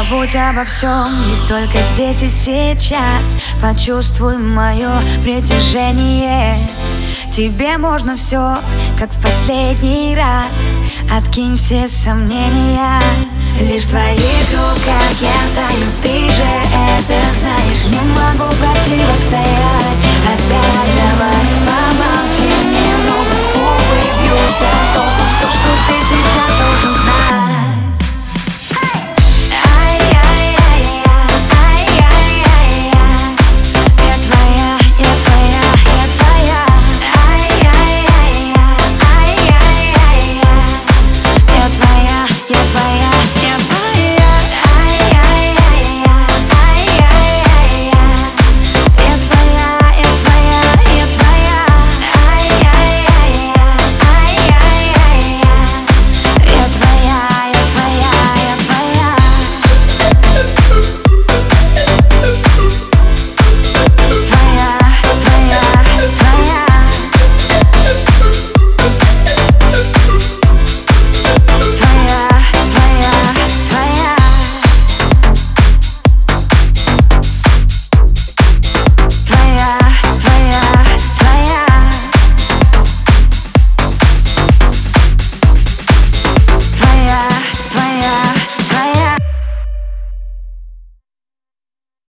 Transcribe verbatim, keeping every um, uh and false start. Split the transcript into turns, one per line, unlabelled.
Забудь обо всем, есть только здесь и сейчас. Почувствуй мое притяжение. Тебе можно все, как в последний раз. Откинь все сомнения. Лишь в твоих руках я таю, ты же это знаешь. Не могу противостоять. Опять давай помолчи немного, губы бьются, то все, что ты сейчас